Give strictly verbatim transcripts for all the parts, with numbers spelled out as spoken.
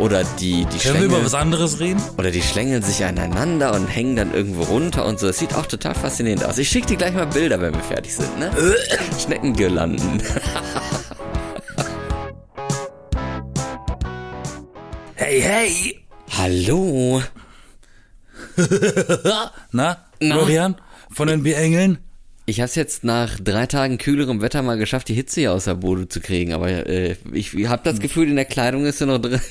Oder die, die Können wir über was anderes reden? Oder die schlängeln sich aneinander und hängen dann irgendwo runter und so. Das sieht auch total faszinierend aus. Ich schicke dir gleich mal Bilder, wenn wir fertig sind, ne? Schneckengirlanden. Hey, hey! Hallo! Na, Na? Florian? Von den B-Engeln? Ich hab's jetzt nach drei Tagen kühlerem Wetter mal geschafft, die Hitze hier aus der Bude zu kriegen, aber äh, ich hab das Gefühl, in der Kleidung ist sie noch drin.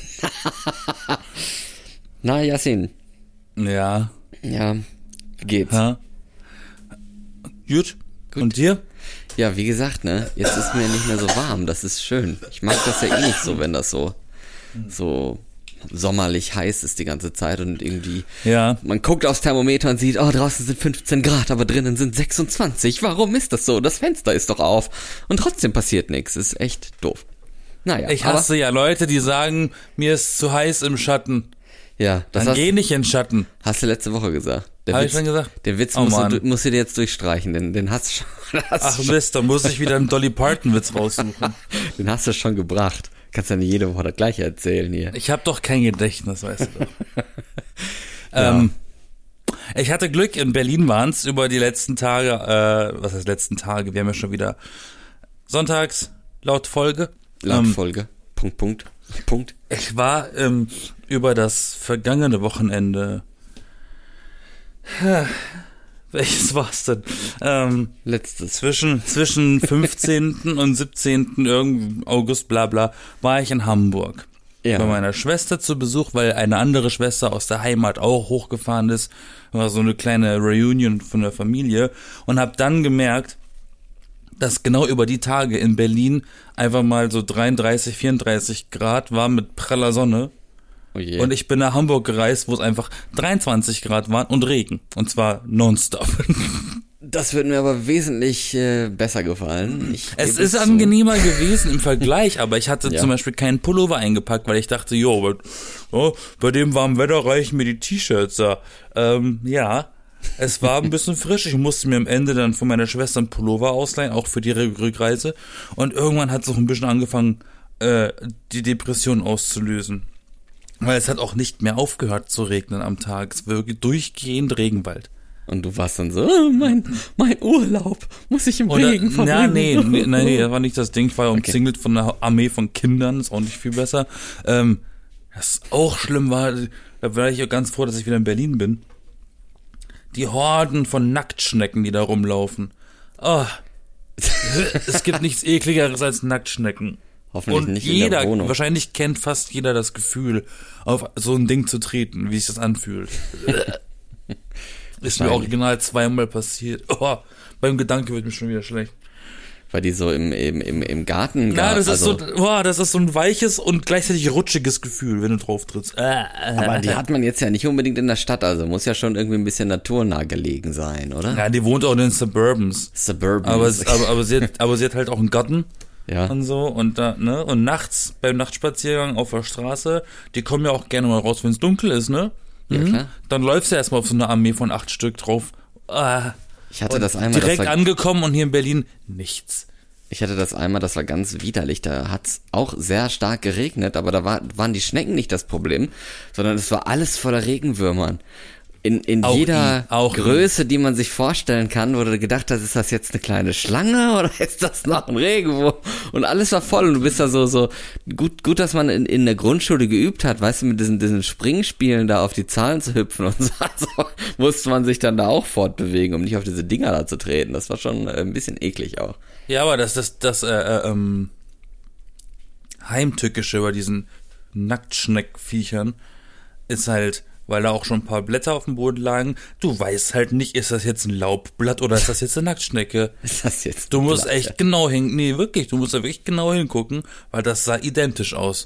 Na, Yassin. Ja. Ja, wie geht's? Ha? Gut. Gut. Und dir? Ja, wie gesagt, ne, jetzt ist mir nicht mehr so warm, das ist schön. Ich mag das ja eh nicht so, wenn das so, so sommerlich heiß ist die ganze Zeit und irgendwie, ja. Man guckt aufs Thermometer und sieht, oh, draußen sind fünfzehn Grad, aber drinnen sind sechsundzwanzig. Warum ist das so? Das Fenster ist doch auf und trotzdem passiert nichts. Ist echt doof. Naja. Ich hasse aber, ja Leute, die sagen, mir ist zu heiß im Schatten. Ja, das Dann hast, geh nicht in den Schatten. Hast du letzte Woche gesagt. Der Hab Witz, ich schon gesagt? Den Witz oh, musst, du, musst du dir jetzt durchstreichen, den, den hast du schon. Hast Ach schon, Mist, da muss ich wieder einen Dolly Parton Witz raussuchen. Den hast du schon gebracht. Kannst ja nicht jede Woche das gleiche erzählen hier. Ich habe doch kein Gedächtnis, weißt du doch. ja. ähm, ich hatte Glück, in Berlin waren's über die letzten Tage, äh, was heißt letzten Tage, wir haben ja schon wieder sonntags, laut Folge. Laut ähm, Folge, Punkt, Punkt, Punkt. Ich war ähm, über das vergangene Wochenende, welches war's denn? Ähm, Letztes. Zwischen, zwischen fünfzehnten und siebzehnten August, bla bla, war ich in Hamburg. Ja. Bei meiner Schwester zu Besuch, weil eine andere Schwester aus der Heimat auch hochgefahren ist. War so eine kleine Reunion von der Familie. Und habe dann gemerkt, dass genau über die Tage in Berlin einfach mal so dreiunddreißig, vierunddreißig Grad war mit praller Sonne. Oh je. Und ich bin nach Hamburg gereist, wo es einfach dreiundzwanzig Grad waren und Regen. Und zwar nonstop. Das wird mir aber wesentlich äh, besser gefallen. Ich es ist angenehmer so. gewesen im Vergleich, aber ich hatte ja. zum Beispiel keinen Pullover eingepackt, weil ich dachte, jo, bei, oh, bei dem warmen Wetter reichen mir die T-Shirts da. Ähm, ja, es war ein bisschen frisch. Ich musste mir am Ende dann von meiner Schwester einen Pullover ausleihen, auch für die Rückreise. Und irgendwann hat es auch ein bisschen angefangen, äh, die Depression auszulösen. Weil es hat auch nicht mehr aufgehört zu regnen am Tag. Es war wirklich durchgehend Regenwald. Und du warst dann so, oh, mein, mein Urlaub, muss ich im Oder, Regen verbringen? Ja, nee, nee, nee, das war nicht das Ding. Ich war umzingelt okay. von einer Armee von Kindern, ist auch nicht viel besser. Ähm, was auch schlimm war, da war ich auch ganz froh, dass ich wieder in Berlin bin. Die Horden von Nacktschnecken, die da rumlaufen. Oh, es gibt nichts ekligeres als Nacktschnecken. Hoffentlich und nicht jeder, in der Wohnung. Wahrscheinlich kennt fast jeder das Gefühl, auf so ein Ding zu treten, wie sich das anfühlt. Ist mir original zweimal passiert. Oh, beim Gedanke wird mir schon wieder schlecht. Weil die so im, im, im, im Garten... Ja, das also, ist so, oh, das ist so ein weiches und gleichzeitig rutschiges Gefühl, wenn du drauf trittst. Aber die hat man jetzt ja nicht unbedingt in der Stadt, also muss ja schon irgendwie ein bisschen naturnah gelegen sein, oder? Ja, die wohnt auch in den Suburbans. Suburbans. Aber, aber, aber, sie hat, aber sie hat halt auch einen Garten. Ja. Und so, und da, ne, und nachts, beim Nachtspaziergang auf der Straße, die kommen ja auch gerne mal raus, wenn es dunkel ist, ne? Ja, mhm. klar. Dann läufst du erstmal auf so eine Armee von acht Stück drauf. Ah. Ich hatte und das einmal. Direkt das war, angekommen und hier in Berlin nichts. Ich hatte das einmal, das war ganz widerlich, da hat's auch sehr stark geregnet, aber da war, waren die Schnecken nicht das Problem, sondern es war alles voller Regenwürmern. In, in auch jeder ihn, auch Größe, ihn. die man sich vorstellen kann, wurde gedacht, das ist das jetzt eine kleine Schlange oder ist das noch ein Regenwurm? Und alles war voll und du bist da so, so, gut, gut, dass man in, in der Grundschule geübt hat, weißt du, mit diesen, diesen Springspielen da auf die Zahlen zu hüpfen und so, also musste man sich dann da auch fortbewegen, um nicht auf diese Dinger da zu treten. Das war schon ein bisschen eklig auch. Ja, aber das, das, das, äh, äh, ähm, Heimtückische bei diesen Nacktschneckviechern ist halt, weil da auch schon ein paar Blätter auf dem Boden lagen. Du weißt halt nicht, ist das jetzt ein Laubblatt oder ist das jetzt eine Nacktschnecke? Ist das jetzt ein Du musst Blatt, echt ja. genau hin, nee, wirklich, du musst da wirklich genau hingucken, weil das sah identisch aus.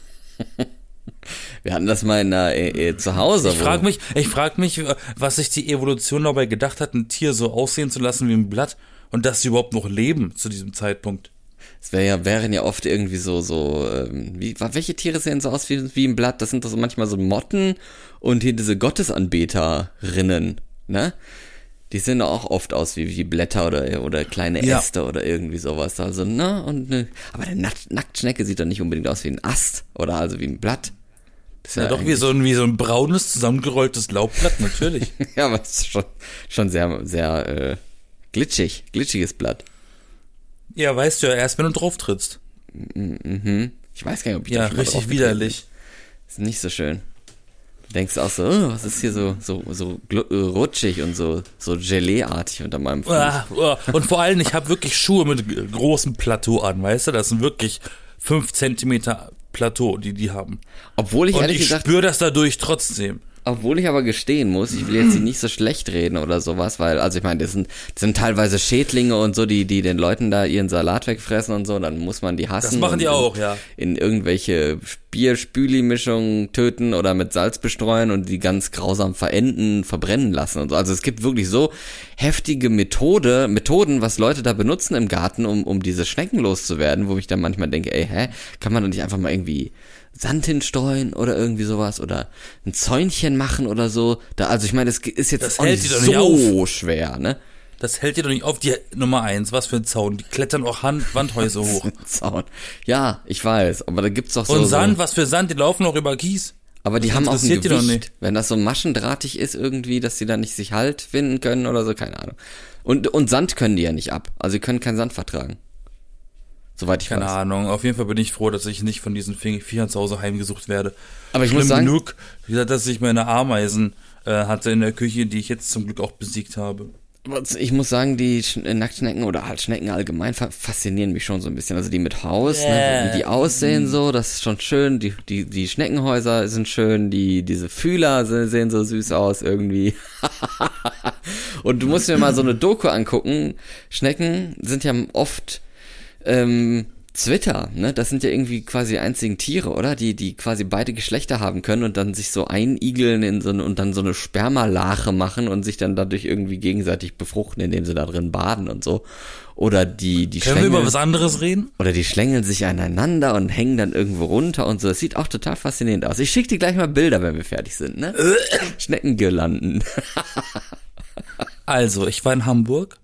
Wir hatten das mal in der, äh, äh, zu Hause. Ich frage mich, ich frag mich, was sich die Evolution dabei gedacht hat, ein Tier so aussehen zu lassen wie ein Blatt und dass sie überhaupt noch leben zu diesem Zeitpunkt. Es wäre ja, wären ja oft irgendwie so, so, ähm, wie, welche Tiere sehen so aus wie, wie ein Blatt? Das sind doch so manchmal so Motten und hier diese Gottesanbeterinnen, ne? Die sehen doch auch oft aus wie, wie Blätter oder, oder kleine Ja. Äste oder irgendwie sowas. Also, ne? Und, ne. Aber eine Nackt- Nacktschnecke sieht doch nicht unbedingt aus wie ein Ast oder also wie ein Blatt. Das ist ja, ja doch wie so, ein, wie so ein braunes, zusammengerolltes Laubblatt, natürlich. Ja, aber es ist schon, schon sehr, sehr äh, glitschig, glitschiges Blatt. Ja, weißt du ja erst, wenn du drauf trittst. Mhm. Ich weiß gar nicht, ob ich ja, da schon mal richtig widerlich. Ist nicht so schön. Du denkst auch so, oh, was ist hier so so so rutschig und so so Gelee-artig unter meinem Fuß. Ah, oh. Und vor allem, ich habe wirklich Schuhe mit großem Plateau an, weißt du? Das sind wirklich fünf Zentimeter Plateau, die die haben. Obwohl ich und ehrlich ich gesagt, spüre das dadurch trotzdem. Obwohl ich aber gestehen muss, ich will jetzt nicht so schlecht reden oder sowas, weil, also ich meine, das sind, das sind teilweise Schädlinge und so, die, die den Leuten da ihren Salat wegfressen und so, dann muss man die hassen. Das machen die auch, ja. In irgendwelche Bier-Spüli-Mischungen töten oder mit Salz bestreuen und die ganz grausam verenden, verbrennen lassen und so. Also es gibt wirklich so heftige Methode, Methoden, was Leute da benutzen im Garten, um, um diese Schnecken loszuwerden, wo ich dann manchmal denke, ey, hä, kann man doch nicht einfach mal irgendwie Sand hinstreuen oder irgendwie sowas oder ein Zäunchen machen oder so. Da, also ich meine, das ist jetzt das auch hält nicht die doch nicht so auf. schwer, ne? Das hält dir doch nicht auf. Die Nummer eins, was für ein Zaun. Die klettern auch Hand, Wandhäuser hoch. Zaun. Ja, ich weiß, aber da gibt's doch so... Und Sand, so, was für Sand, die laufen auch über Kies. aber die das haben auch ein interessiert die doch Gewicht. nicht. Wenn das so maschendrahtig ist irgendwie, dass die da nicht sich Halt finden können oder so, keine Ahnung. Und, und Sand können die ja nicht ab. Also die können keinen Sand vertragen. Soweit ich Keine weiß. Keine Ahnung. Auf jeden Fall bin ich froh, dass ich nicht von diesen Viechern zu Hause heimgesucht werde. Aber ich Schlimm muss sagen, genug, dass ich meine Ameisen äh, hatte in der Küche, die ich jetzt zum Glück auch besiegt habe. ich muss sagen, die Sch- Nacktschnecken oder halt Schnecken allgemein fa- faszinieren mich schon so ein bisschen. Also die mit Haus, ne, wie die aussehen so, das ist schon schön. Die, die, die Schneckenhäuser sind schön, die, diese Fühler se- sehen so süß aus irgendwie. Und du musst dir mal so eine Doku angucken. Schnecken sind ja oft ähm, Zwitter, ne? Das sind ja irgendwie quasi die einzigen Tiere, oder? Die, die quasi beide Geschlechter haben können und dann sich so einigeln in so eine, und dann so eine Spermalache machen und sich dann dadurch irgendwie gegenseitig befruchten, indem sie da drin baden und so. Oder die, die Können wir über was anderes reden? Oder die schlängeln sich aneinander und hängen dann irgendwo runter und so. Das sieht auch total faszinierend aus. Ich schicke dir gleich mal Bilder, wenn wir fertig sind, ne? Schneckengirlanden. Also, ich war in Hamburg.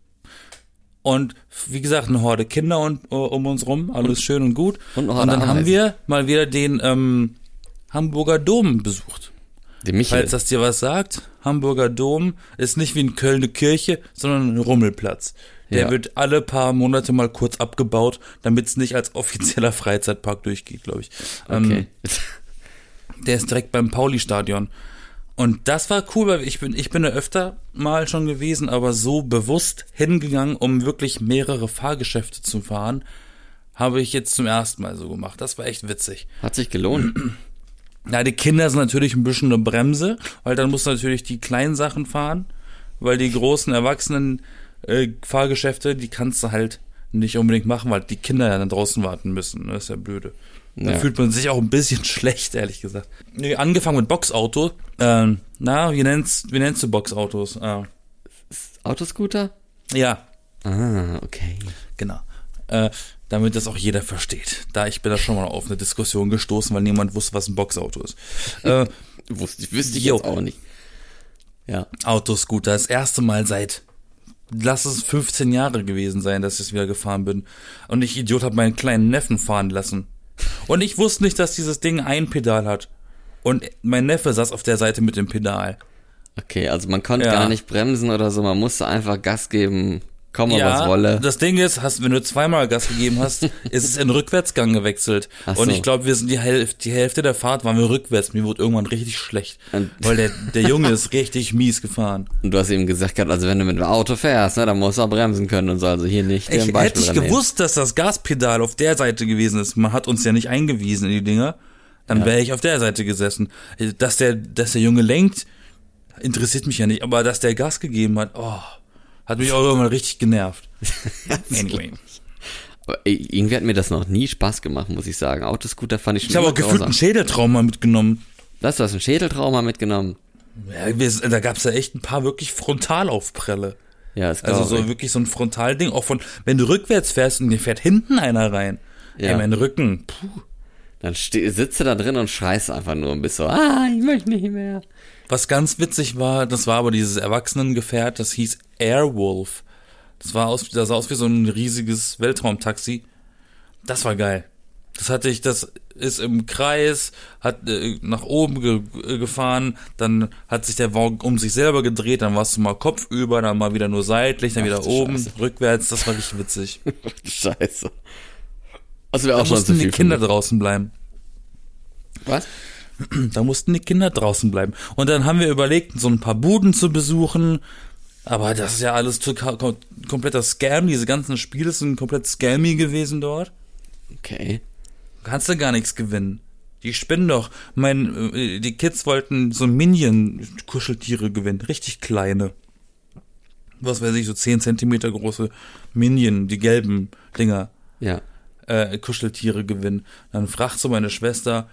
Und wie gesagt, eine Horde Kinder und, uh, um uns rum, alles schön und gut. Und, und dann haben wir mal wieder den ähm, Hamburger Dom besucht. Den Michael. Falls das dir was sagt, Hamburger Dom ist nicht wie in Köln eine Kirche, sondern ein Rummelplatz. Der ja. wird alle paar Monate mal kurz abgebaut, damit es nicht als offizieller Freizeitpark durchgeht, glaube ich. Okay. Ähm, der ist direkt beim Pauli-Stadion. Und das war cool, weil ich bin, ich bin da öfter mal schon gewesen, aber so bewusst hingegangen, um wirklich mehrere Fahrgeschäfte zu fahren, habe ich jetzt zum ersten Mal so gemacht. Das war echt witzig. Hat sich gelohnt. Ja, die Kinder sind natürlich ein bisschen eine Bremse, weil dann musst du natürlich die kleinen Sachen fahren, weil die großen, erwachsenen äh, Fahrgeschäfte, die kannst du halt nicht unbedingt machen, weil die Kinder ja dann draußen warten müssen. Das ist ja blöde. Da ja. fühlt man sich auch ein bisschen schlecht, ehrlich gesagt. Nee, angefangen mit Boxauto. Ähm, na, wie nennst, wie nennst du Boxautos? Äh, Autoscooter? Ja. Ah, okay. Genau. Äh, damit das auch jeder versteht. Da ich bin da schon mal auf eine Diskussion gestoßen, weil niemand wusste, was ein Boxauto ist. Äh, wusste ich, wüsste ich jetzt auch nicht. Ja. Autoscooter. Das erste Mal seit, lass es fünfzehn Jahre gewesen sein, dass ich wieder gefahren bin. Und ich, Idiot, habe meinen kleinen Neffen fahren lassen. Und ich wusste nicht, dass dieses Ding ein Pedal hat. Und mein Neffe saß auf der Seite mit dem Pedal. Okay, also man konnte ja. gar nicht bremsen oder so, man musste einfach Gas geben, komme ja, was wolle. Das Ding ist, hast, wenn du zweimal Gas gegeben hast, ist es in Rückwärtsgang gewechselt. Ach so. Und ich glaube, wir sind die Hälfte, die Hälfte der Fahrt waren wir rückwärts. Mir wurde irgendwann richtig schlecht, und weil der, der Junge ist richtig mies gefahren. Und du hast eben gesagt gehabt, also wenn du mit dem Auto fährst, ne, dann musst du auch bremsen können und so, also hier nicht. Ich hätte ich gewusst, dass das Gaspedal auf der Seite gewesen ist. Man hat uns ja nicht eingewiesen in die Dinger. Dann ja. wäre ich auf der Seite gesessen. Dass der, dass der Junge lenkt, interessiert mich ja nicht. Aber dass der Gas gegeben hat, oh, hat mich auch irgendwann richtig genervt. Anyway. Aber irgendwie hat mir das noch nie Spaß gemacht, muss ich sagen. Autoscooter fand ich schon. Ich habe auch gefühlt einen Schädeltrauma mitgenommen. Das, du hast einen Schädeltrauma mitgenommen? Ja, wir, da gab's ja echt ein paar wirklich Frontalaufprelle. Ja, ist Also so ich. wirklich so ein Frontalding. Auch von, wenn du rückwärts fährst und dir fährt hinten einer rein. Ja. Ey, mein Rücken, puh. Dann ste- sitzt du da drin und schreist einfach nur und bist so, ah, ich möchte nicht mehr. Was ganz witzig war, das war aber dieses Erwachsenengefährt, das hieß Airwolf. Das war aus, das sah aus wie so ein riesiges Weltraumtaxi. Das war geil. Das hatte ich, das ist im Kreis, hat äh, nach oben ge gefahren, dann hat sich der Wagen um sich selber gedreht, dann warst du mal kopfüber, dann mal wieder nur seitlich, dann Ach, wieder oben, Scheiße. rückwärts, das war richtig witzig. Scheiße. Also wäre auch da schon mussten so viel die Kinder draußen bleiben. Was? Da mussten die Kinder draußen bleiben. Und dann haben wir überlegt, so ein paar Buden zu besuchen, aber das ist ja alles total, kompletter Scam, diese ganzen Spiele sind komplett scammy gewesen dort. Okay. Kannst du gar nichts gewinnen. Die spinnen doch. Mein, die Kids wollten so Minion-Kuscheltiere gewinnen. Richtig kleine. Was weiß ich, so zehn Zentimeter große Minion, die gelben Dinger. Ja. Äh, Kuscheltiere gewinnen. Dann fragt so meine Schwester,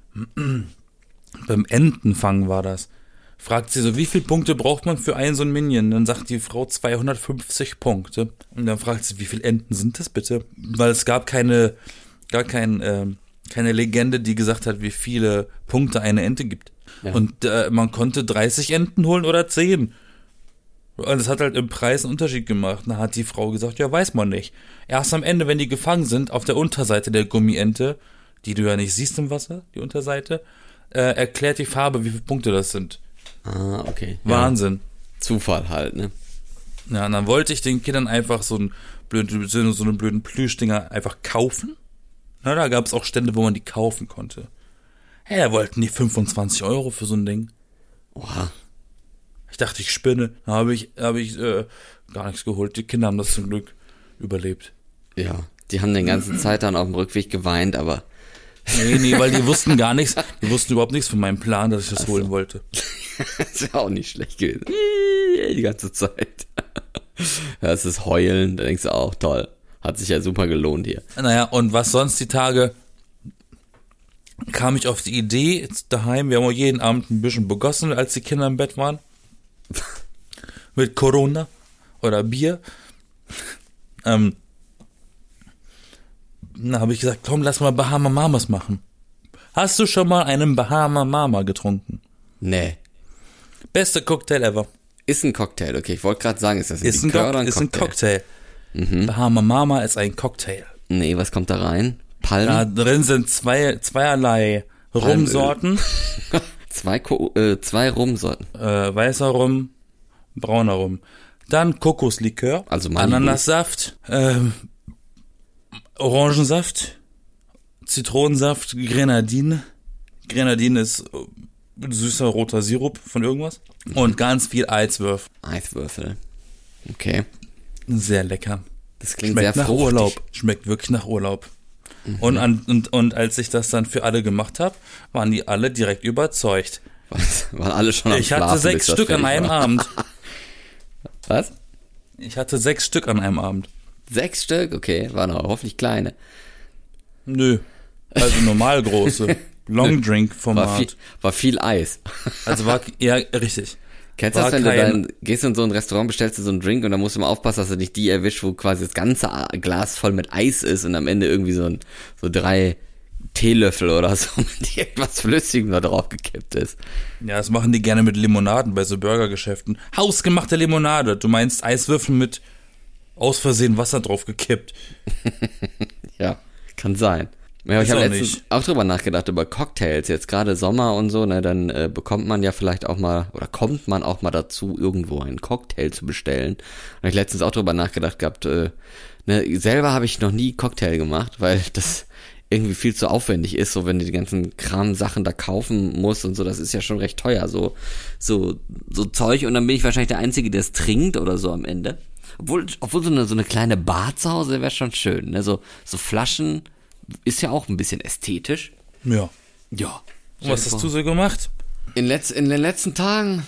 beim Entenfang war das. Fragt sie so, wie viele Punkte braucht man für einen so ein Minion? Dann sagt die Frau zweihundertfünfzig Punkte. Und dann fragt sie, wie viele Enten sind das bitte? Weil es gab keine, gar kein, äh, keine Legende, die gesagt hat, wie viele Punkte eine Ente gibt. Ja. Und äh, man konnte dreißig Enten holen oder zehn. Und das hat halt im Preis einen Unterschied gemacht. Da hat die Frau gesagt, ja, weiß man nicht. Erst am Ende, wenn die gefangen sind, auf der Unterseite der Gummiente, die du ja nicht siehst im Wasser, die Unterseite, äh, erklärt die Farbe, wie viele Punkte das sind. Ah, okay. Wahnsinn. Ja. Zufall halt, ne? Ja, und dann wollte ich den Kindern einfach so einen blöden, so einen blöden Plüschdinger einfach kaufen. Na, da gab es auch Stände, wo man die kaufen konnte. Hey, da wollten die fünfundzwanzig Euro für so ein Ding. Oha. Ich dachte, ich spinne. Da habe ich, habe ich äh, gar nichts geholt. Die Kinder haben das zum Glück überlebt. Ja, die haben den ganzen Zeit dann auf dem Rückweg geweint, aber... Nee, nee, weil die wussten gar nichts. Die wussten überhaupt nichts von meinem Plan, dass ich das Ach holen so. wollte. Das wäre auch nicht schlecht gewesen. Die ganze Zeit. Ja, es ist Heulen, da denkst du auch, toll. Hat sich ja super gelohnt hier. Naja, und was sonst die Tage, kam ich auf die Idee, jetzt daheim, wir haben auch jeden Abend ein bisschen begossen, als die Kinder im Bett waren. Mit Corona oder Bier. Ähm, da habe ich gesagt, komm, lass mal Bahama Mamas machen. Hast du schon mal einen Bahama Mama getrunken? Nee. Beste Cocktail ever. Ist ein Cocktail, okay. Ich wollte gerade sagen, ist das ein ist ein, Co- oder ein ist Cocktail? Ist ein Cocktail. Mhm. Bahama Mama ist ein Cocktail. Nee, was kommt da rein? Palmen? Da drin sind zwei, zweierlei Rumsorten. zwei, Ko- äh, zwei Rumsorten. Äh, weißer Rum, brauner Rum. Dann Kokoslikör, also Malibu. Ananassaft, ähm, Orangensaft, Zitronensaft, Grenadine. Grenadine ist süßer roter Sirup von irgendwas. Mhm. Und ganz viel Eiswürfel. Eiswürfel. Okay. Sehr lecker. Das klingt Schmeckt sehr nach fruchtig. Urlaub. Schmeckt wirklich nach Urlaub. Mhm. Und, an, und, und als ich das dann für alle gemacht habe, waren die alle direkt überzeugt. Was? Waren alle schon am Ich hatte Schlafen, sechs Stück an einem war. Abend. Was? Ich hatte sechs Stück an einem Abend. Sechs Stück? Okay, waren aber hoffentlich kleine. Nö. Also normal große. Long Drink Format. War viel, war viel Eis. Also war, ja, richtig. Kennst du das, wenn du dann gehst in so ein Restaurant, bestellst du so einen Drink und dann musst du mal aufpassen, dass du nicht die erwischst, wo quasi das ganze Glas voll mit Eis ist und am Ende irgendwie so ein, so drei Teelöffel oder so, mit irgendwas Flüssigem da drauf gekippt ist. Ja, das machen die gerne mit Limonaden bei so Burgergeschäften. Hausgemachte Limonade. Du meinst Eiswürfel mit aus Versehen Wasser drauf gekippt. Ja, kann sein. Ja, ich habe letztens nicht. auch drüber nachgedacht, über Cocktails, jetzt gerade Sommer und so, ne, dann äh, bekommt man ja vielleicht auch mal, oder kommt man auch mal dazu, irgendwo einen Cocktail zu bestellen. Da habe ich letztens auch drüber nachgedacht gehabt, äh, ne, selber habe ich noch nie Cocktail gemacht, weil das irgendwie viel zu aufwendig ist, so wenn du die ganzen Kram-Sachen da kaufen musst und so, das ist ja schon recht teuer, so, so, so Zeug, und dann bin ich wahrscheinlich der Einzige, der es trinkt oder so am Ende. Obwohl, obwohl so eine, so eine kleine Bar zu Hause wäre schon schön, ne, so, so Flaschen, ist ja auch ein bisschen ästhetisch. Ja. Ja. Und was hast du so gemacht? In, letz, in den letzten Tagen.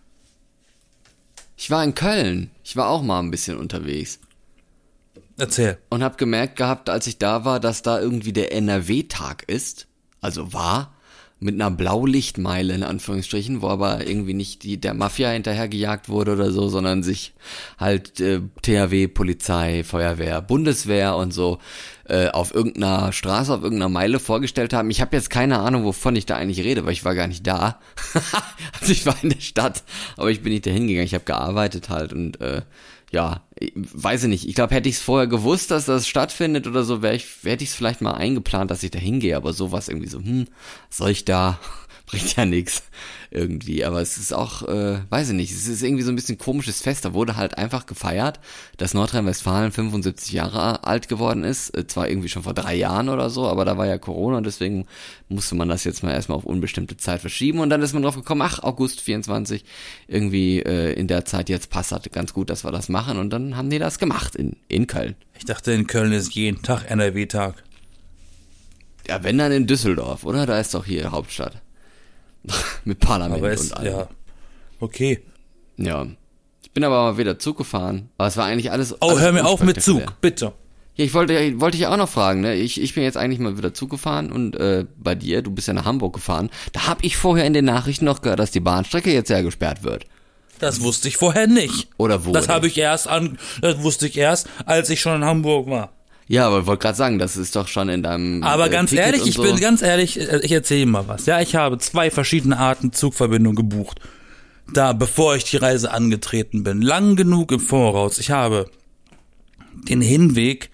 Ich war in Köln. Ich war auch mal ein bisschen unterwegs. Erzähl. Und hab gemerkt gehabt, als ich da war, dass da irgendwie der N R W-Tag ist. Also war. Mit einer Blaulichtmeile in Anführungsstrichen, wo aber irgendwie nicht die, der Mafia hinterhergejagt wurde oder so, sondern sich halt äh, T H W, Polizei, Feuerwehr, Bundeswehr und so äh, auf irgendeiner Straße, auf irgendeiner Meile vorgestellt haben. Ich habe jetzt keine Ahnung, wovon ich da eigentlich rede, weil ich war gar nicht da. Also ich war in der Stadt, aber ich bin nicht dahin gegangen. Ich habe gearbeitet halt und äh, ja, weiß ich nicht. Ich glaube, hätte ich es vorher gewusst, dass das stattfindet oder so, wäre ich, hätte ich es vielleicht mal eingeplant, dass ich da hingehe. Aber sowas irgendwie so, hm, soll ich da? Bringt ja nichts irgendwie. Aber es ist auch, äh, weiß ich nicht, es ist irgendwie so ein bisschen komisches Fest. Da wurde halt einfach gefeiert, dass Nordrhein-Westfalen fünfundsiebzig Jahre alt geworden ist. Äh, zwar irgendwie schon vor drei Jahren oder so, aber da war ja Corona und deswegen musste man das jetzt mal erstmal auf unbestimmte Zeit verschieben. Und dann ist man drauf gekommen, ach, August vierundzwanzig, irgendwie äh, in der Zeit jetzt passt halt ganz gut, dass wir das machen. Und dann haben die das gemacht in, in Köln. Ich dachte, in Köln ist jeden Tag N R W-Tag. Ja, wenn dann in Düsseldorf, oder? Da ist doch hier Hauptstadt. Mit Parlament aber es, und allem. Ja, okay. Ja. Ich bin aber mal wieder Zug gefahren. Aber es war eigentlich alles. Oh, alles hör mir auf mit Zug, bitte. Ja, ich wollte, wollte ich auch noch fragen, ne? Ich, ich bin jetzt eigentlich mal wieder Zug gefahren und äh, bei dir, du bist ja nach Hamburg gefahren. Da hab ich vorher in den Nachrichten noch gehört, dass die Bahnstrecke jetzt ja gesperrt wird. Das wusste ich vorher nicht. Oder wo? Das habe ich erst an, das wusste ich erst, als ich schon in Hamburg war. Ja, aber ich wollte gerade sagen, das ist doch schon in deinem Aber äh, ganz Ticket ehrlich, und ich so. bin ganz ehrlich, ich erzähle mal was. Ja, ich habe zwei verschiedene Arten Zugverbindungen gebucht. Da, bevor ich die Reise angetreten bin. Lang genug im Voraus. Ich habe den Hinweg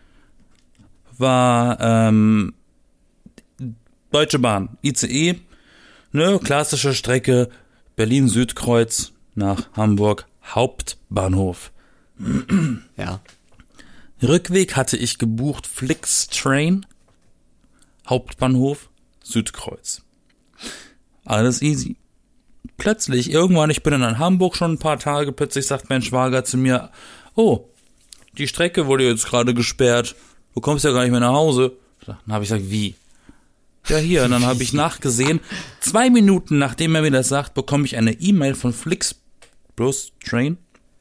war ähm, Deutsche Bahn, I C E, ne, klassische Strecke Berlin-Südkreuz nach Hamburg Hauptbahnhof. Ja. Rückweg hatte ich gebucht Flixtrain, Hauptbahnhof, Südkreuz. Alles easy. Plötzlich, irgendwann, ich bin dann in Hamburg schon ein paar Tage, plötzlich sagt mein Schwager zu mir, oh, die Strecke wurde jetzt gerade gesperrt, du kommst ja gar nicht mehr nach Hause. Dann habe ich gesagt, wie? Ja, hier, und dann habe ich nachgesehen, zwei Minuten nachdem er mir das sagt, bekomme ich eine E-Mail von Flixtrain,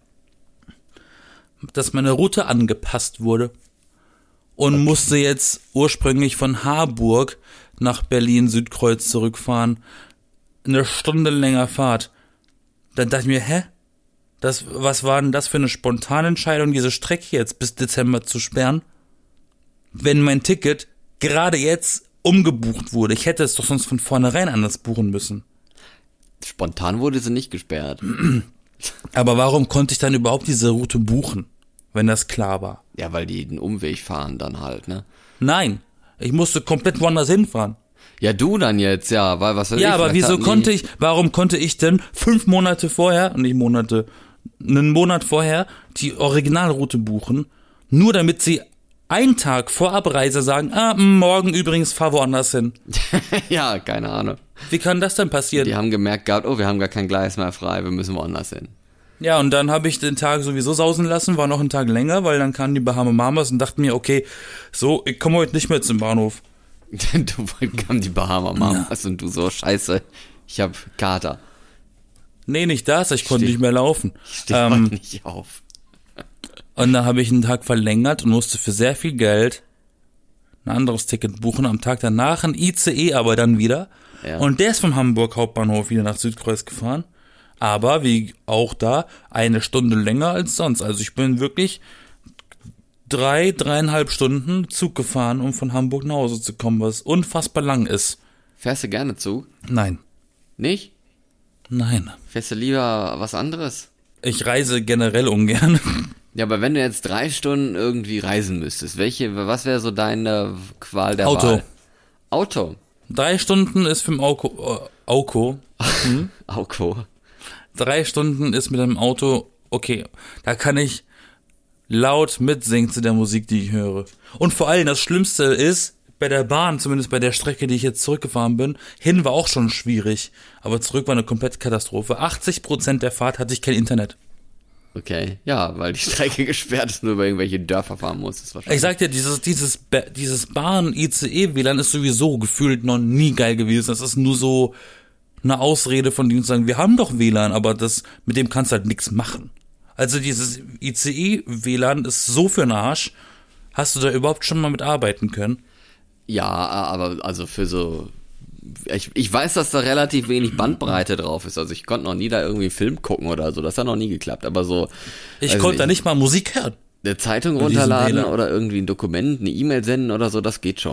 dass meine Route angepasst wurde und okay. musste jetzt ursprünglich von Harburg nach Berlin-Südkreuz zurückfahren. Eine Stunde länger Fahrt. Dann dachte ich mir, hä? Das, was war denn das für eine spontane Entscheidung, diese Strecke jetzt bis Dezember zu sperren? Wenn mein Ticket gerade jetzt umgebucht wurde. Ich hätte es doch sonst von vornherein anders buchen müssen. Spontan wurde sie nicht gesperrt. Aber warum konnte ich dann überhaupt diese Route buchen, wenn das klar war? Ja, weil die den Umweg fahren dann halt, ne? Nein, ich musste komplett woanders hinfahren. Ja, du dann jetzt, ja, weil was weiß Ja, ich, aber wieso konnte ich, warum konnte ich denn fünf Monate vorher, nicht Monate, einen Monat vorher die Originalroute buchen, nur damit sie einen Tag vor Abreise sagen, ah, morgen übrigens fahr woanders hin. Ja, keine Ahnung. Wie kann das denn passieren? Die haben gemerkt gehabt, oh, wir haben gar kein Gleis mehr frei, wir müssen woanders hin. Ja, und dann habe ich den Tag sowieso sausen lassen, war noch ein Tag länger, weil dann kamen die Bahama Mamas und dachten mir, okay, so, ich komme heute nicht mehr zum Bahnhof. Du kamen die Bahama Mamas ja. Und du so, scheiße, ich hab Kater. Nee, nicht das, ich konnte Steh, nicht mehr laufen. Ich steh ähm, heute nicht auf. Und dann habe ich einen Tag verlängert und musste für sehr viel Geld ein anderes Ticket buchen. Am Tag danach ein I C E aber dann wieder. Ja. Und der ist vom Hamburg Hauptbahnhof wieder nach Südkreuz gefahren. Aber wie auch da, eine Stunde länger als sonst. Also ich bin wirklich drei, dreieinhalb Stunden Zug gefahren, um von Hamburg nach Hause zu kommen, was unfassbar lang ist. Fährst du gerne Zug? Nein. Nicht? Nein. Fährst du lieber was anderes? Ich reise generell ungern. Ja, aber wenn du jetzt drei Stunden irgendwie reisen müsstest, welche, was wäre so deine Qual der Auto. Wahl? Auto. Drei Stunden ist mit dem Auko. Äh, Auko. Hm? Auko. Drei Stunden ist mit dem Auto, okay, da kann ich laut mitsingen zu der Musik, die ich höre. Und vor allem das Schlimmste ist, bei der Bahn, zumindest bei der Strecke, die ich jetzt zurückgefahren bin, hin war auch schon schwierig, aber zurück war eine komplette Katastrophe. achtzig Prozent der Fahrt hatte ich kein Internet. Okay, ja, weil die Strecke gesperrt ist, nur über irgendwelche Dörfer fahren muss. Ist wahrscheinlich. Ich sag dir, dieses, dieses, dieses Bahn-I C E-W L A N ist sowieso gefühlt noch nie geil gewesen. Das ist nur so eine Ausrede von denen zu sagen, wir haben doch W L A N, aber das, mit dem kannst du halt nichts machen. Also dieses I C E-W L A N ist so für den Arsch. Hast du da überhaupt schon mal mit arbeiten können? Ja, aber also für so, ich, ich weiß, dass da relativ wenig Bandbreite drauf ist. Also ich konnte noch nie da irgendwie einen Film gucken oder so. Das hat noch nie geklappt. Aber so, ich konnte da nicht mal Musik hören. Eine Zeitung runterladen oder irgendwie ein Dokument, eine E-Mail senden oder so, das geht schon.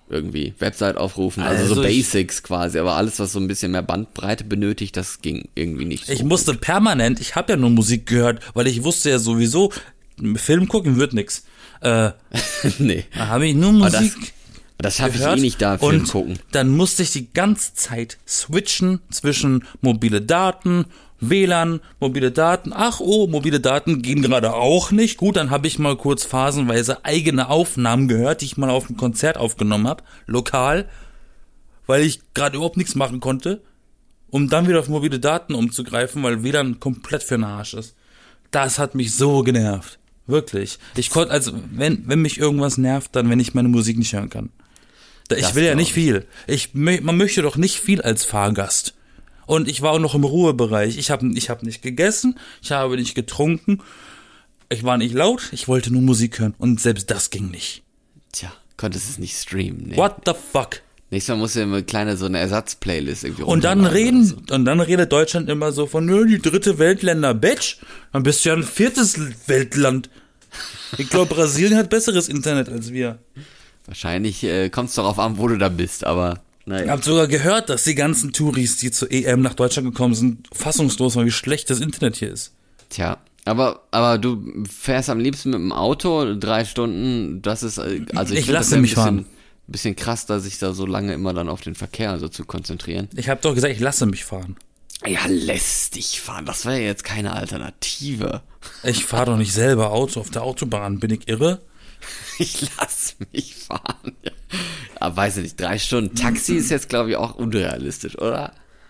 irgendwie. Website aufrufen, also, also so Basics quasi, aber alles, was so ein bisschen mehr Bandbreite benötigt, das ging irgendwie nicht so. Ich musste gut. permanent, ich habe ja nur Musik gehört, weil ich wusste ja sowieso, Film gucken wird nix. Äh, nee. Da habe ich nur Musik Das, das schaffe ich eh nicht da, Film und gucken. Dann musste ich die ganze Zeit switchen zwischen mobile Daten, W L A N, mobile Daten. Ach oh, mobile Daten gehen gerade auch nicht. Gut, dann habe ich mal kurz phasenweise eigene Aufnahmen gehört, die ich mal auf einem Konzert aufgenommen habe, lokal, weil ich gerade überhaupt nichts machen konnte, um dann wieder auf mobile Daten umzugreifen, weil W L A N komplett für den Arsch ist. Das hat mich so genervt. Wirklich. Ich konnte, also, wenn, wenn mich irgendwas nervt, dann wenn ich meine Musik nicht hören kann. Ich das will ja nicht viel. Ich, man möchte doch nicht viel als Fahrgast. Und ich war auch noch im Ruhebereich. Ich habe ich hab nicht gegessen, ich habe nicht getrunken, ich war nicht laut, ich wollte nur Musik hören. Und selbst das ging nicht. Tja, konntest es nicht streamen. Nee. What the fuck? Nächstes Mal musst du ja eine kleine so eine Ersatzplaylist irgendwie und dann reden so. Und dann redet Deutschland immer so von, nö, die dritte Weltländer, Bitch. Dann bist du ja ein viertes Weltland. Ich glaube, Brasilien hat besseres Internet als wir. Wahrscheinlich äh, kommt es darauf an, wo du da bist, aber naja. Ich habe sogar gehört, dass die ganzen Touris, die zur E M nach Deutschland gekommen sind, fassungslos waren, wie schlecht das Internet hier ist. Tja, aber aber du fährst am liebsten mit dem Auto drei Stunden, das ist, also ich, ich lasse mich bisschen, fahren. Bisschen krass, da sich da so lange immer dann auf den Verkehr so zu konzentrieren. Ich habe doch gesagt, ich lasse mich fahren. Ja, lässt dich fahren, das wäre ja jetzt keine Alternative. Ich fahre doch nicht selber Auto auf der Autobahn, bin ich irre? Ich lass mich fahren. Aber weiß ich nicht, drei Stunden Taxi ist jetzt, glaube ich, auch unrealistisch, oder?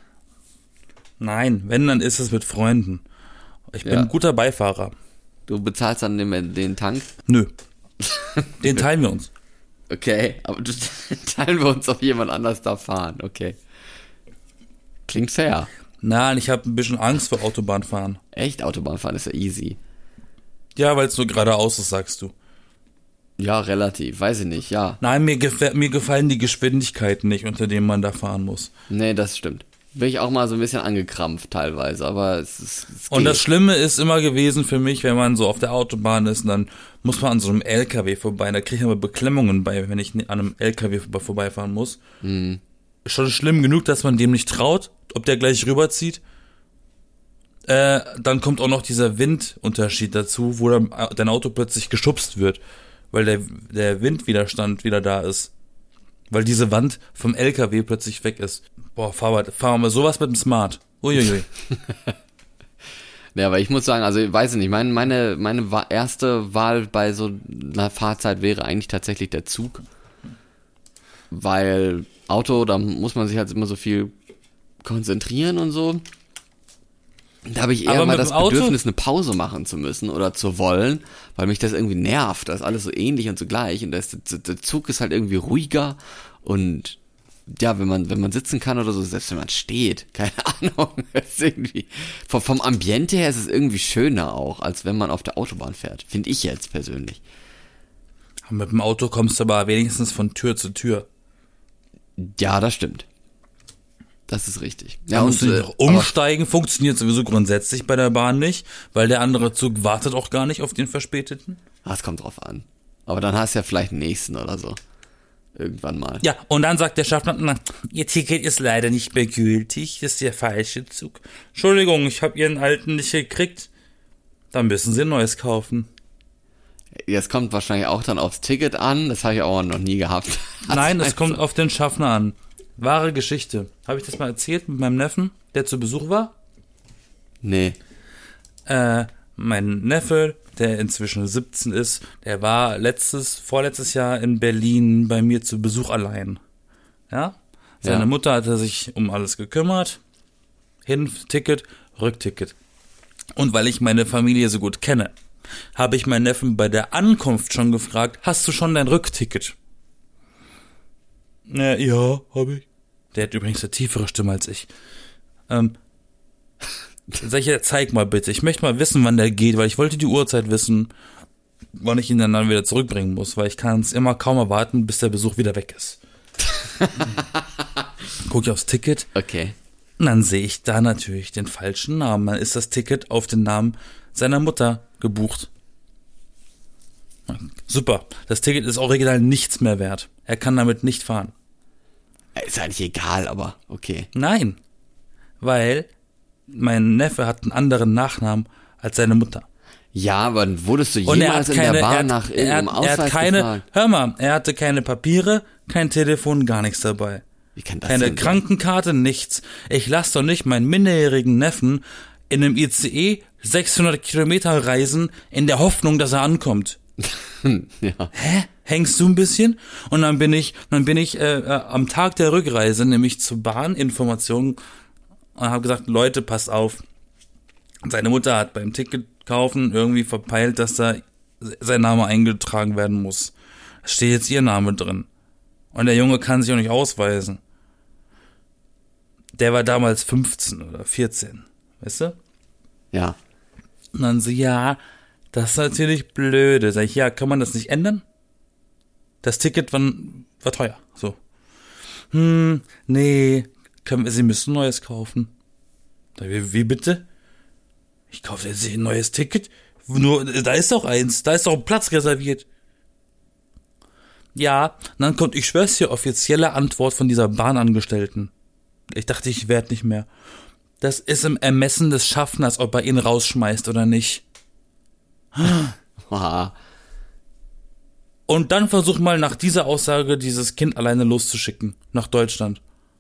Nein, wenn, dann ist es mit Freunden. Ich bin ja. ein guter Beifahrer. Du bezahlst dann den, den Tank? Nö. Den teilen wir uns. Okay, aber du, teilen wir uns, ob jemand anders da fahren, okay. Klingt fair. Nein, ich habe ein bisschen Angst vor Autobahnfahren. Echt? Autobahnfahren ist ja easy. Ja, weil es nur geradeaus ist, sagst du. Ja, relativ, weiß ich nicht, ja. Nein, mir, gef- mir gefallen die Geschwindigkeiten nicht, unter denen man da fahren muss. Nee, das stimmt. Bin ich auch mal so ein bisschen angekrampft teilweise, aber es ist... Es und das Schlimme ist immer gewesen für mich, wenn man so auf der Autobahn ist und dann muss man an so einem L K W vorbei, da kriege ich immer Beklemmungen bei, wenn ich an einem L K W vorbeifahren muss. Mhm. Schon schlimm genug, dass man dem nicht traut, ob der gleich rüberzieht. Äh, dann kommt auch noch dieser Windunterschied dazu, wo dann dein Auto plötzlich geschubst wird, weil der, der Windwiderstand wieder da ist. Weil diese Wand vom L K W plötzlich weg ist. Boah, fahr mal, fahr mal sowas mit dem Smart. Uiuiui. Ja, aber ich muss sagen, also ich weiß nicht, meine, meine, meine erste Wahl bei so einer Fahrzeit wäre eigentlich tatsächlich der Zug. Weil Auto, da muss man sich halt immer so viel konzentrieren und so. Da habe ich eher aber mal das Auto? Bedürfnis, eine Pause machen zu müssen oder zu wollen, weil mich das irgendwie nervt. Das ist alles so ähnlich und so gleich. Und das, der Zug ist halt irgendwie ruhiger und ja, wenn man wenn man sitzen kann oder so, selbst wenn man steht, keine Ahnung, ist irgendwie vom, vom Ambiente her ist es irgendwie schöner auch, als wenn man auf der Autobahn fährt. Finde ich jetzt persönlich. Mit dem Auto kommst du aber wenigstens von Tür zu Tür. Ja, das stimmt. Das ist richtig. Ja, da musst und, du noch umsteigen, funktioniert sowieso grundsätzlich bei der Bahn nicht, weil der andere Zug wartet auch gar nicht auf den Verspäteten. Das kommt drauf an. Aber dann hast du ja vielleicht einen nächsten oder so. Irgendwann mal. Ja, und dann sagt der Schaffner, na, Ihr Ticket ist leider nicht mehr gültig, das ist der falsche Zug. Entschuldigung, ich habe Ihren alten nicht gekriegt. Dann müssen Sie ein neues kaufen. Das kommt wahrscheinlich auch dann aufs Ticket an, das habe ich auch noch nie gehabt. Nein, es kommt auf den Schaffner an. Wahre Geschichte. Habe ich das mal erzählt mit meinem Neffen, der zu Besuch war? Nee. Äh, mein Neffe, der inzwischen siebzehn ist, der war letztes, vorletztes Jahr in Berlin bei mir zu Besuch allein. Ja? Seine ja. Mutter hatte sich um alles gekümmert. Hin, Ticket, Rückticket. Und weil ich meine Familie so gut kenne, habe ich meinen Neffen bei der Ankunft schon gefragt, hast du schon dein Rückticket? Na, ja, habe ich. Der hat übrigens eine tiefere Stimme als ich. Ähm, sag ich, ja, zeig mal bitte. Ich möchte mal wissen, wann der geht, weil ich wollte die Uhrzeit wissen, wann ich ihn dann, dann wieder zurückbringen muss, weil ich kann es immer kaum erwarten, bis der Besuch wieder weg ist. Guck ich aufs Ticket. Okay. Und dann sehe ich da natürlich den falschen Namen. Dann ist das Ticket auf den Namen seiner Mutter gebucht. Super. Das Ticket ist original nichts mehr wert. Er kann damit nicht fahren. Ist eigentlich egal, aber okay. Nein. Weil mein Neffe hat einen anderen Nachnamen als seine Mutter. Ja, aber wurdest du Und er jemals hat in der keine, Bahn er hat, nach er irgendeinem hat, er Ausweis hat keine, gefragt? hör mal, er hatte keine Papiere, kein Telefon, gar nichts dabei. Wie kann das Keine denn sein? Krankenkarte, nichts. Ich lass doch nicht meinen minderjährigen Neffen in einem I C E sechshundert Kilometer reisen, in der Hoffnung, dass er ankommt. Ja. Hä? Hängst du ein bisschen? Und dann bin ich, dann bin ich äh, äh, am Tag der Rückreise, nämlich zur Bahninformation, und habe gesagt, Leute, passt auf. Seine Mutter hat beim Ticket kaufen irgendwie verpeilt, dass da sein Name eingetragen werden muss. Da steht jetzt ihr Name drin. Und der Junge kann sich auch nicht ausweisen. Der war damals fünfzehn oder vierzehn. Weißt du? Ja. Und dann so, ja, das ist natürlich blöde. Sag ich, ja, kann man das nicht ändern? Das Ticket war, war teuer. So. Hm, nee, können wir, Sie müssen ein neues kaufen. Sag ich, wie, wie bitte? Ich kaufe jetzt ein neues Ticket. Nur, da ist doch eins, da ist doch ein Platz reserviert. Ja, und dann kommt, ich schwör's dir, offizielle Antwort von dieser Bahnangestellten. Ich dachte, ich werd nicht mehr. Das ist im Ermessen des Schaffners, ob er ihn rausschmeißt oder nicht. Und dann versuch mal nach dieser Aussage dieses Kind alleine loszuschicken. Nach Deutschland.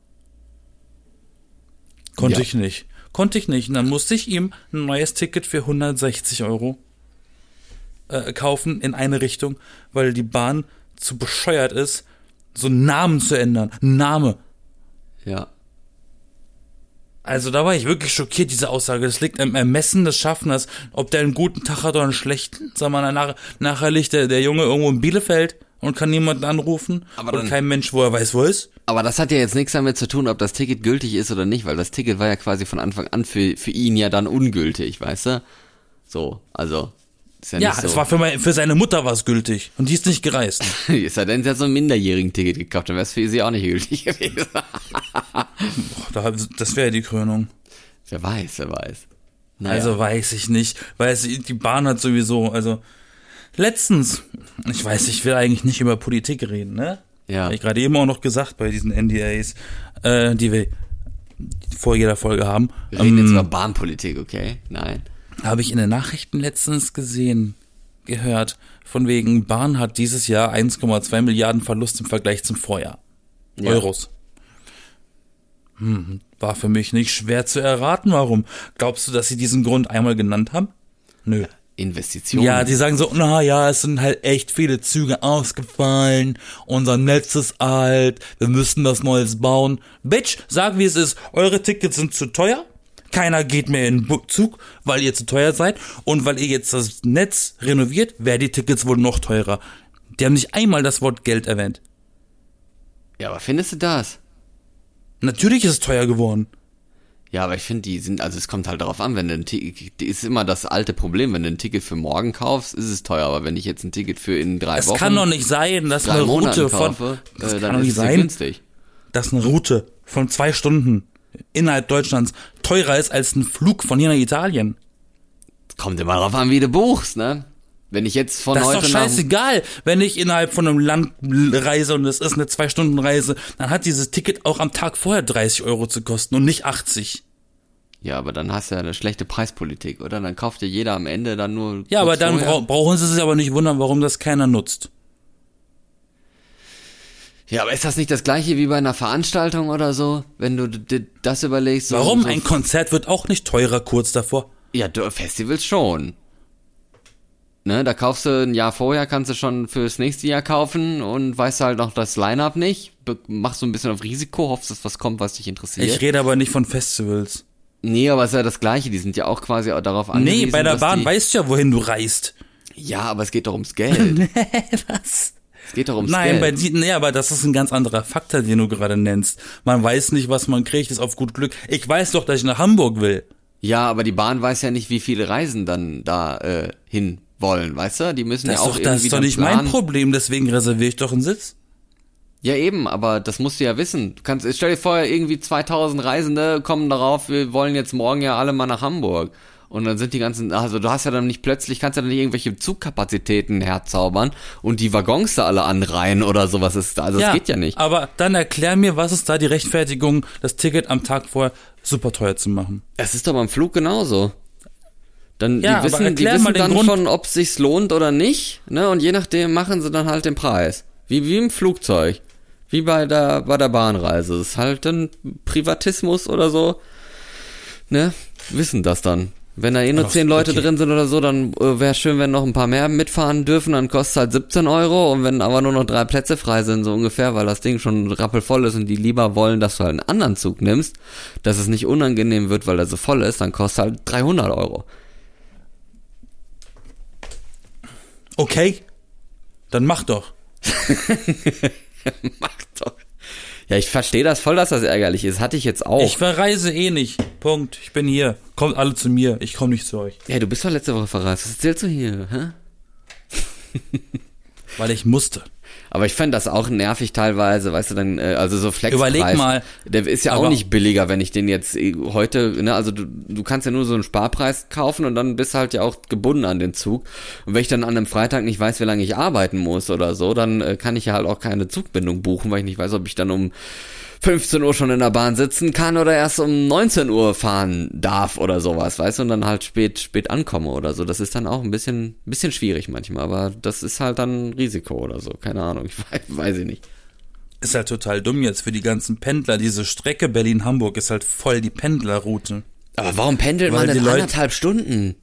Konnte Ja. ich nicht. Konnte ich nicht. Und dann musste ich ihm ein neues Ticket für hundertsechzig Euro äh, kaufen in eine Richtung, weil die Bahn zu bescheuert ist, so einen Namen zu ändern. Name. Ja. Also da war ich wirklich schockiert, diese Aussage. Das liegt im Ermessen des Schaffners, ob der einen guten Tag hat oder einen schlechten. Sag mal, nach, nachher liegt der, der Junge irgendwo in Bielefeld und kann niemanden anrufen. Aber und dann- kein Mensch, wo er weiß, wo er ist. Aber das hat ja jetzt nichts damit zu tun, ob das Ticket gültig ist oder nicht, weil das Ticket war ja quasi von Anfang an für, für ihn ja dann ungültig, weißt du? So, also, ist ja, Ja, nicht so. es war für, mein, für seine Mutter was gültig. Und die ist nicht gereist. Ist ja denn, sie hat so ein minderjährigen Ticket gekauft, dann wäre es für sie auch nicht gültig gewesen. Boah, da, das wäre die Krönung. Wer weiß, wer weiß. Naja. Also weiß ich nicht. Weil es, die Bahn hat sowieso, also letztens, ich weiß, ich will eigentlich nicht über Politik reden, ne? Ja. Hab ich gerade eben auch noch gesagt bei diesen N D As, äh, die wir vor jeder Folge haben. Wir reden jetzt Ähm, über Bahnpolitik, okay? Nein. Habe ich in den Nachrichten letztens gesehen, gehört, von wegen Bahn hat dieses Jahr eins Komma zwei Milliarden Verlust im Vergleich zum Vorjahr. Ja. Euros. Hm, war für mich nicht schwer zu erraten, warum. Glaubst du, dass sie diesen Grund einmal genannt haben? Nö. Investitionen. Ja, die sagen so, na ja, es sind halt echt viele Züge ausgefallen, unser Netz ist alt, wir müssen das Neues bauen. Bitch, sag wie es ist, eure Tickets sind zu teuer, keiner geht mehr in den Zug, weil ihr zu teuer seid und weil ihr jetzt das Netz renoviert, werden die Tickets wohl noch teurer. Die haben nicht einmal das Wort Geld erwähnt. Ja, aber findest du das? Natürlich ist es teuer geworden. Ja, aber ich finde, die sind, also es kommt halt darauf an, wenn du ein Ticket, ist immer das alte Problem, wenn du ein Ticket für morgen kaufst, ist es teuer, aber wenn ich jetzt ein Ticket für in drei Es Wochen, kann doch nicht sein, dass drei eine Monaten Route von, kaufe, das äh, kann dann doch ist nicht es ja sein, günstig. dass eine Route von zwei Stunden innerhalb Deutschlands teurer ist als ein Flug von hier nach Italien. Kommt immer darauf an, wie du buchst, ne? Wenn ich jetzt von Das ist heute doch nach, scheißegal, wenn ich innerhalb von einem Land reise und es ist eine Zwei-Stunden-Reise, dann hat dieses Ticket auch am Tag vorher dreißig Euro zu kosten und nicht achtzig. ja, aber dann hast du ja eine schlechte Preispolitik, oder? Dann kauft dir jeder am Ende dann nur Ja, aber kurz dann vorher. bra brauchen sie sich aber nicht wundern, warum das keiner nutzt. Ja, aber ist das nicht das gleiche wie bei einer Veranstaltung oder so? Wenn du dir das überlegst. So, Warum? So, Ein Konzert wird auch nicht teurer kurz davor. ja, du- Festivals schon. Ne, da kaufst du ein Jahr vorher, kannst du schon fürs nächste Jahr kaufen und weißt halt noch das Line-Up nicht. Be machst so ein bisschen auf Risiko, hoffst, dass was kommt, was dich interessiert. Ich rede aber nicht von Festivals. Nee, aber es ist ja das Gleiche, die sind ja auch quasi auch darauf angewiesen. Nee, bei der dass Bahn die, weißt du ja, wohin du reist. Ja, aber es geht doch ums Geld. Was? Es geht doch ums Nein, Geld. bei die, nee, aber das ist ein ganz anderer Faktor, den du gerade nennst. Man weiß nicht, was man kriegt, ist auf gut Glück. Ich weiß doch, dass ich nach Hamburg will. Ja, aber die Bahn weiß ja nicht, wie viele Reisen dann da äh, hin wollen, weißt du? Die müssen Das ja ist auch doch, irgendwie das ist doch dann nicht planen. mein Problem, deswegen reserviere ich doch einen Sitz. Ja, eben, aber das musst du ja wissen. Du kannst, stell dir vor, irgendwie zweitausend Reisende kommen darauf, wir wollen jetzt morgen ja alle mal nach Hamburg. Und dann sind die ganzen, also du hast ja dann nicht plötzlich, kannst ja dann nicht irgendwelche Zugkapazitäten herzaubern und die Waggons da alle anreihen oder sowas ist, also das ja, geht ja nicht. Aber dann erklär mir, was ist da die Rechtfertigung, das Ticket am Tag vorher super teuer zu machen? Es ist doch beim Flug genauso. Dann, ja, die wissen, die wissen dann Grund. schon, ob es sich lohnt oder nicht, ne, und je nachdem machen sie dann halt den Preis. Wie, wie im Flugzeug. Wie bei der, bei der Bahnreise. Das ist halt ein Privatismus oder so, ne, wissen das dann. Wenn da eh nur zehn Leute okay. drin sind oder so, dann äh, wäre schön, wenn noch ein paar mehr mitfahren dürfen, dann kostet es halt siebzehn Euro und wenn aber nur noch drei Plätze frei sind, so ungefähr, weil das Ding schon rappelvoll ist und die lieber wollen, dass du halt einen anderen Zug nimmst, dass es nicht unangenehm wird, weil er so voll ist, dann kostet halt dreihundert Euro. Okay, dann mach doch. Mach doch. Ja, ich verstehe das voll, dass das ärgerlich ist. Hatte ich jetzt auch. Ich verreise eh nicht. Punkt. Ich bin hier. Kommt alle zu mir. Ich komme nicht zu euch. Ja, du bist doch letzte Woche verreist. Was erzählst du hier? Hä? Weil ich musste. Aber ich fand das auch nervig teilweise, weißt du, dann, äh, also so Flexpreis. Überleg mal. Der ist ja auch nicht billiger, wenn ich den jetzt heute, ne, also du, du kannst ja nur so einen Sparpreis kaufen und dann bist du halt ja auch gebunden an den Zug. Und wenn ich dann an einem Freitag nicht weiß, wie lange ich arbeiten muss oder so, dann äh, kann ich ja halt auch keine Zugbindung buchen, weil ich nicht weiß, ob ich dann um fünfzehn Uhr schon in der Bahn sitzen kann oder erst um neunzehn Uhr fahren darf oder sowas, weißt du, und dann halt spät spät ankomme oder so. Das ist dann auch ein bisschen bisschen schwierig manchmal, aber das ist halt dann ein Risiko oder so, keine Ahnung, ich weiß, weiß ich nicht. Ist halt total dumm jetzt für die ganzen Pendler, diese Strecke Berlin-Hamburg ist halt voll die Pendlerroute. Aber warum pendelt Weil man denn anderthalb Stunden?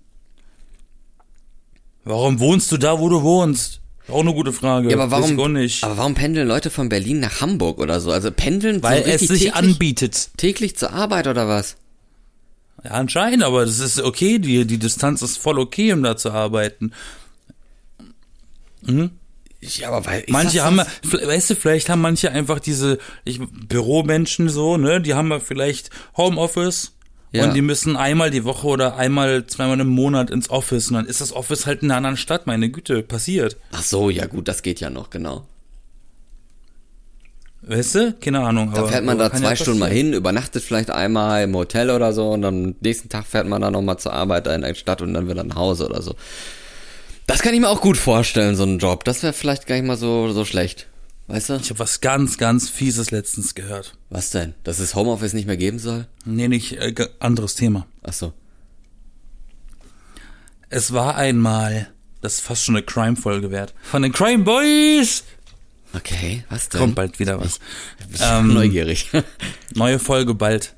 Warum wohnst du da, wo du wohnst? Auch eine gute Frage. Ja, aber warum, nicht. aber warum pendeln Leute von Berlin nach Hamburg oder so? Also pendeln Weil so es sich täglich, anbietet. Täglich zur Arbeit oder was? Ja, anscheinend, aber das ist okay. Die, die Distanz ist voll okay, um da zu arbeiten. Mhm. Ja, aber weil manche haben, weißt du, vielleicht haben manche einfach diese ich, Büromenschen so, ne? Die haben ja vielleicht Homeoffice. Ja. Und die müssen einmal die Woche oder einmal, zweimal im Monat ins Office. Und dann ist das Office halt in einer anderen Stadt, meine Güte, passiert. Ach so, ja gut, das geht ja noch, genau. Weißt du? Keine Ahnung. Da aber, fährt man da zwei ja Stunden mal hin, übernachtet vielleicht einmal im Hotel oder so und dann nächsten Tag fährt man dann nochmal zur Arbeit in der Stadt und dann wieder nach Hause oder so. Das kann ich mir auch gut vorstellen, so einen Job. Das wäre vielleicht gar nicht mal so, so schlecht. Weißt du? Ich habe was ganz, ganz Fieses letztens gehört. Was denn? Dass es Homeoffice nicht mehr geben soll? Nee, nicht, äh, anderes Thema. Ach so. Es war einmal, das ist fast schon eine Crime-Folge wert, von den Crime Boys. Okay, was denn? Kommt bald wieder was. Ich bin ähm, neugierig. Neue Folge bald.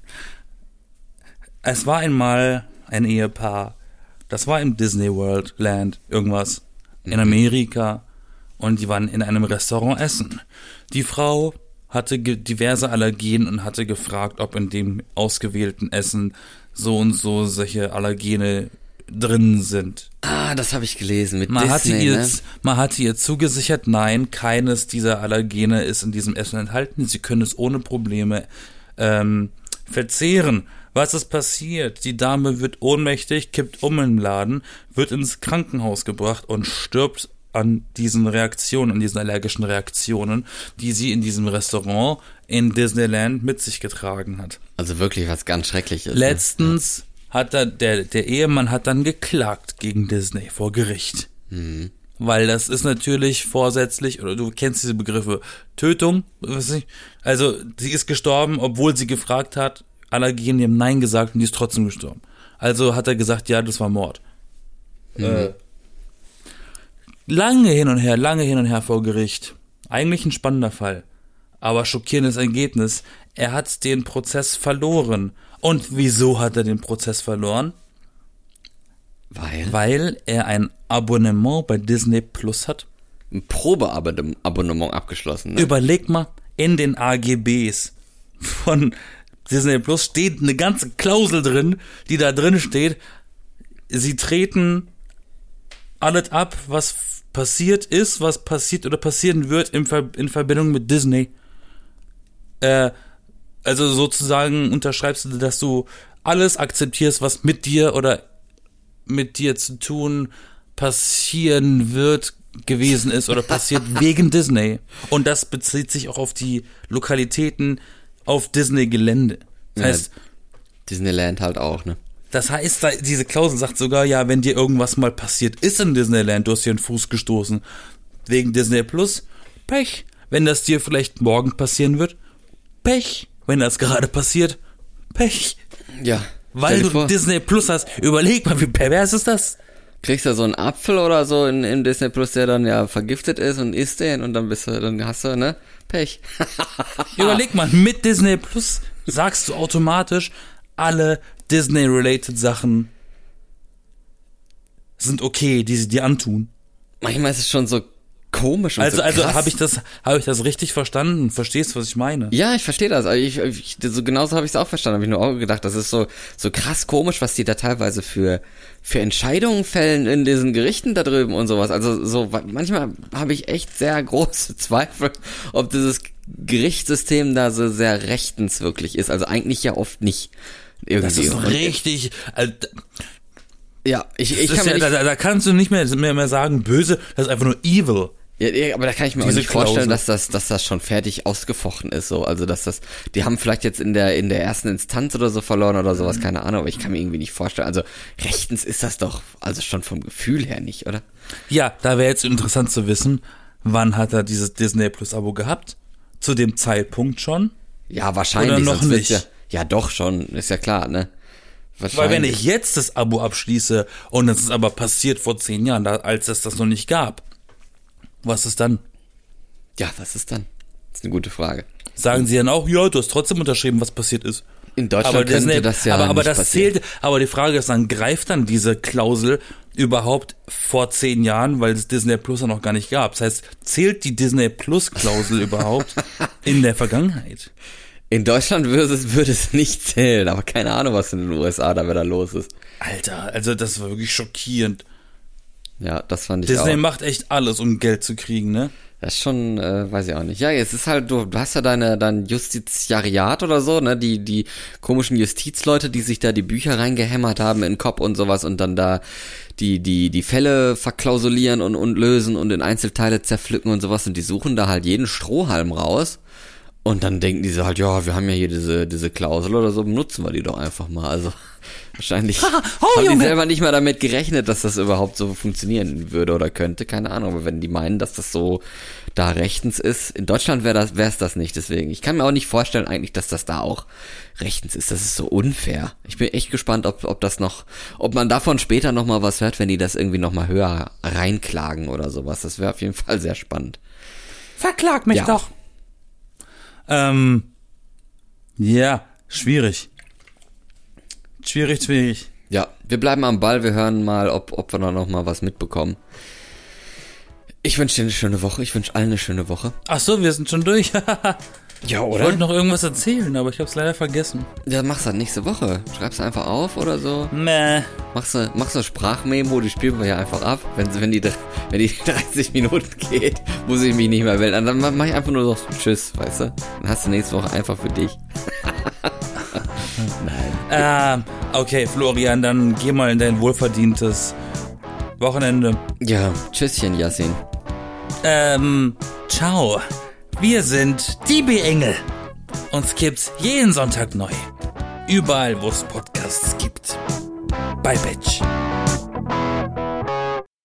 Es war einmal ein Ehepaar, das war im Disney World Land, irgendwas, in Amerika. Und die waren in einem Restaurant essen. Die Frau hatte ge- diverse Allergien und hatte gefragt, ob in dem ausgewählten Essen so und so solche Allergene drin sind. Ah, das habe ich gelesen mit man Disney, hatte ihr, ne? Man hatte ihr zugesichert, nein, keines dieser Allergene ist in diesem Essen enthalten. Sie können es ohne Probleme ähm, verzehren. Was ist passiert? Die Dame wird ohnmächtig, kippt um im Laden, wird ins Krankenhaus gebracht und stirbt an diesen Reaktionen, an diesen allergischen Reaktionen, die sie in diesem Restaurant in Disneyland mit sich getragen hat. Also wirklich was ganz Schreckliches. Letztens ne? hat er, der, der Ehemann hat dann geklagt gegen Disney vor Gericht. Mhm. Weil das ist natürlich vorsätzlich, oder du kennst diese Begriffe, Tötung, weiß nicht. Also sie ist gestorben, obwohl sie gefragt hat, Allergien, die haben Nein gesagt und die ist trotzdem gestorben. Also hat er gesagt, ja, das war Mord. Mhm. Äh, Lange hin und her, lange hin und her vor Gericht. Eigentlich ein spannender Fall. Aber schockierendes Ergebnis. Er hat den Prozess verloren. Und wieso hat er den Prozess verloren? Weil? Weil er ein Abonnement bei Disney Plus hat. Ein Probeabonnement abgeschlossen. Ne? Überleg mal, in den A G Bs von Disney Plus steht eine ganze Klausel drin, die da drin steht. Sie treten alles ab, was passiert ist, was passiert oder passieren wird in, Ver- in Verbindung mit Disney. Äh, also sozusagen unterschreibst du, dass du alles akzeptierst, was mit dir oder mit dir zu tun passieren wird, gewesen ist oder passiert wegen Disney. Und das bezieht sich auch auf die Lokalitäten auf Disney-Gelände. Das ja, heißt, Disneyland halt auch, ne? Das heißt, diese Klausel sagt sogar, ja, wenn dir irgendwas mal passiert ist in Disneyland, du hast dir einen Fuß gestoßen, wegen Disney Plus, Pech. Wenn das dir vielleicht morgen passieren wird, Pech. Wenn das gerade passiert, Pech. Ja. Weil du vor. Disney Plus hast. Überleg mal, wie pervers ist das? Kriegst du so einen Apfel oder so in, in Disney Plus, der dann ja vergiftet ist und isst den und dann bist du, dann hast du, ne, Pech. Überleg mal, mit Disney Plus sagst du automatisch, alle Disney-related Sachen sind okay, die sie dir antun. Manchmal ist es schon so komisch und also so krass. Also habe ich das habe ich das richtig verstanden? Verstehst du, was ich meine? Ja, ich verstehe das. Also ich, ich, so genauso habe ich es auch verstanden. Habe ich nur auch gedacht, das ist so so krass komisch, was die da teilweise für für Entscheidungen fällen in diesen Gerichten da drüben und sowas. Also so manchmal habe ich echt sehr große Zweifel, ob dieses Gerichtssystem da so sehr rechtens wirklich ist. Also eigentlich ja oft nicht. Irgendwie. Das ist so richtig. Also, ja, ich, ich kann ja, mir nicht, da, da kannst du nicht mehr, mehr mehr sagen, böse, das ist einfach nur evil. Ja, ja, aber da kann ich mir Diese auch nicht vorstellen, Klausel. dass das, dass das schon fertig ausgefochten ist, so. Also, dass das, die haben vielleicht jetzt in der, in der ersten Instanz oder so verloren oder sowas, keine Ahnung, aber ich kann mir irgendwie nicht vorstellen. Also, rechtens ist das doch, also schon vom Gefühl her nicht, oder? Ja, da wäre jetzt interessant zu wissen, wann hat er dieses Disney Plus Abo gehabt? Zu dem Zeitpunkt schon? Ja, wahrscheinlich. Oder noch sonst wird's nicht? Ja, ja, doch schon, ist ja klar, ne? Weil wenn ich jetzt das Abo abschließe und es ist aber passiert vor zehn Jahren, da, als es das noch nicht gab, was ist dann? Ja, was ist dann? Das ist eine gute Frage. Sagen sie dann auch, ja, du hast trotzdem unterschrieben, was passiert ist. In Deutschland aber könnte Disney, das ja aber, aber nicht das passieren. zählt, aber die Frage ist dann, greift dann diese Klausel überhaupt vor zehn Jahren, weil es Disney Plus ja noch gar nicht gab? Das heißt, zählt die Disney Plus Klausel überhaupt in der Vergangenheit? In Deutschland würde es, würde es nicht zählen, aber keine Ahnung, was in den U S A da wieder los ist. Alter, also das war wirklich schockierend. Ja, das fand ich Disney auch. macht echt alles, um Geld zu kriegen, ne? Das ist schon, äh, weiß ich auch nicht. Ja, es ist halt, du, du hast ja deine, dein Justiziariat oder so, ne, die, die komischen Justizleute, die sich da die Bücher reingehämmert haben in den Kopf und sowas und dann da die, die, die Fälle verklausulieren und, und lösen und in Einzelteile zerpflücken und sowas und die suchen da halt jeden Strohhalm raus. Und dann denken die so halt, ja, wir haben ja hier diese, diese Klausel oder so, benutzen wir die doch einfach mal. Also wahrscheinlich oh, haben Junge. die selber nicht mal damit gerechnet, dass das überhaupt so funktionieren würde oder könnte, keine Ahnung. Aber wenn die meinen, dass das so da rechtens ist, in Deutschland wäre das, wäre es das nicht. Deswegen, ich kann mir auch nicht vorstellen eigentlich, dass das da auch rechtens ist. Das ist so unfair. Ich bin echt gespannt, ob, ob das noch, ob man davon später noch mal was hört, wenn die das irgendwie noch mal höher reinklagen oder sowas. Das wäre auf jeden Fall sehr spannend. Verklag mich Ja. doch. Ähm, ja, schwierig. Schwierig, schwierig. Ja, wir bleiben am Ball, wir hören mal, ob, ob wir da noch mal was mitbekommen. Ich wünsche dir eine schöne Woche, ich wünsche allen eine schöne Woche. Ach so, wir sind schon durch. Ja, Ich wollte noch irgendwas erzählen, aber ich hab's leider vergessen. Ja, mach's halt nächste Woche. Schreib's einfach auf oder so. Meh. Machst du, machst du eine Sprachmemo, die spielen wir ja einfach ab. Wenn, wenn, die, wenn die dreißig Minuten geht, muss ich mich nicht mehr melden. Dann mach ich einfach nur so Tschüss, weißt du? Dann hast du nächste Woche einfach für dich. Nein. Ähm, okay, Florian, dann geh mal in dein wohlverdientes Wochenende. Ja, Tschüsschen, Yassin. Ähm, ciao. Wir sind die B-Engel. Uns gibt's jeden Sonntag neu. Überall, wo es Podcasts gibt. Bye, Bitch.